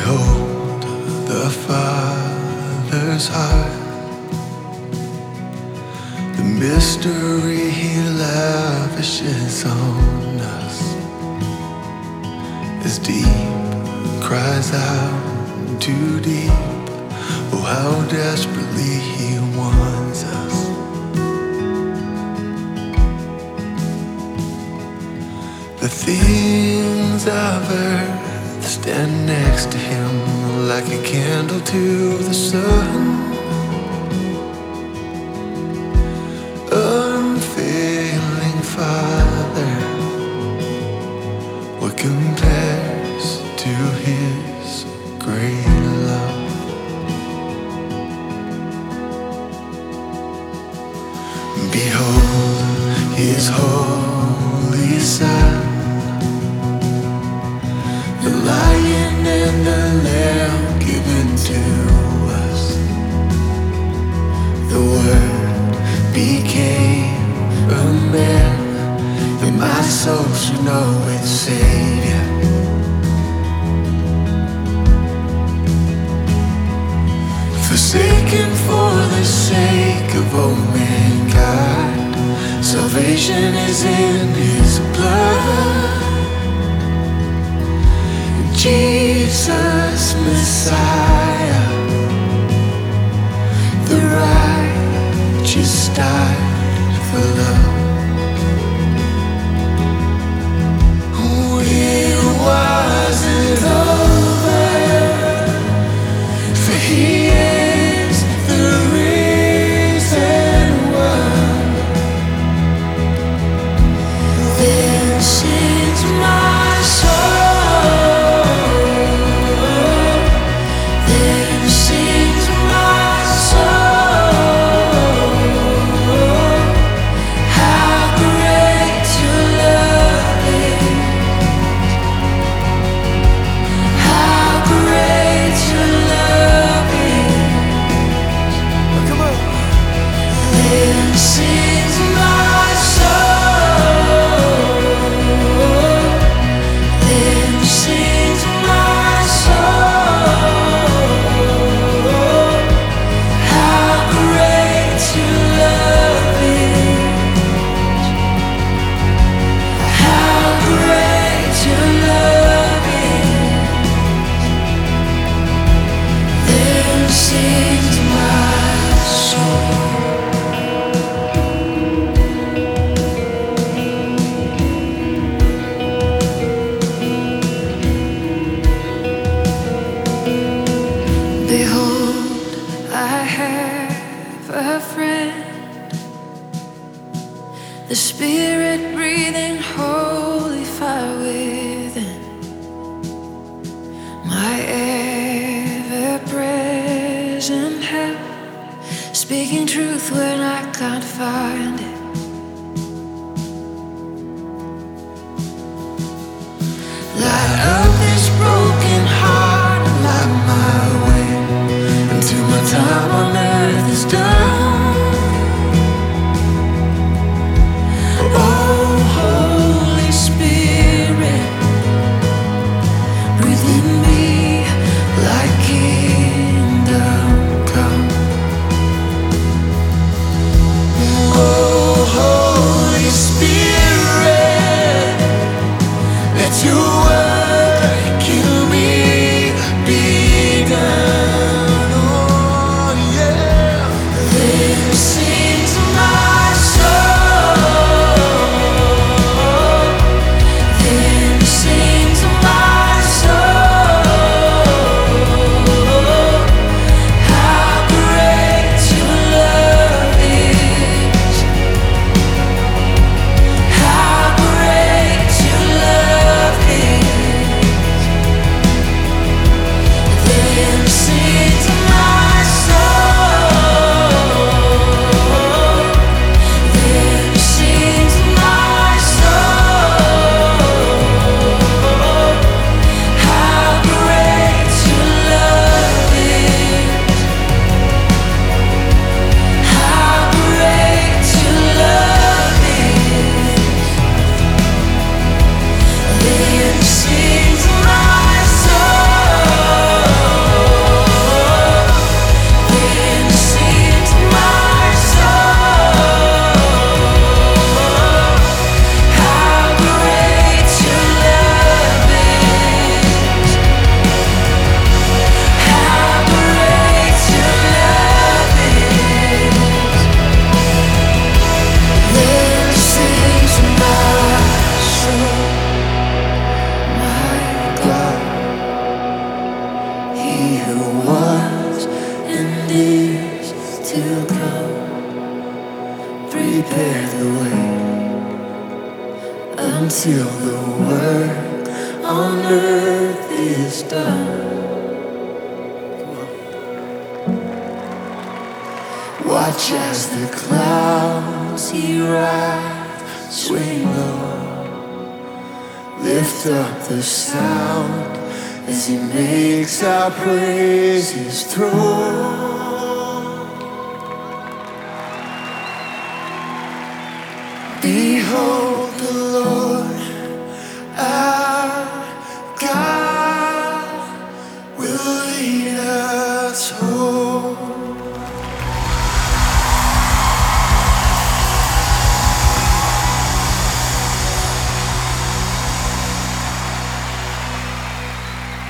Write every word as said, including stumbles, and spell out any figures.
Behold the Father's heart, the mystery He lavishes on us. As deep cries out too deep, oh how desperately He wants us. The things of earth stand next to Him like a candle to the sun. Unfailing Father, what compares to His great love? Behold His holy Son, the Lion and the Lamb given to us. The Word became a man, that my soul should know its Savior. Forsaken for the sake of all mankind, salvation is in His blood. Jesus Messiah, the righteous died for love. Oh, it wasn't over, for He is the risen one. Then sings my soul, the Spirit breathing holy fire within, my ever-present help, speaking truth when I can't find it. Light up this broken heart and light my way until my time on earth is done. How great your love is. till the work on earth is done. Watch as the clouds he rides, sway low, lift up the sound as he makes our praises through. Behold the Lord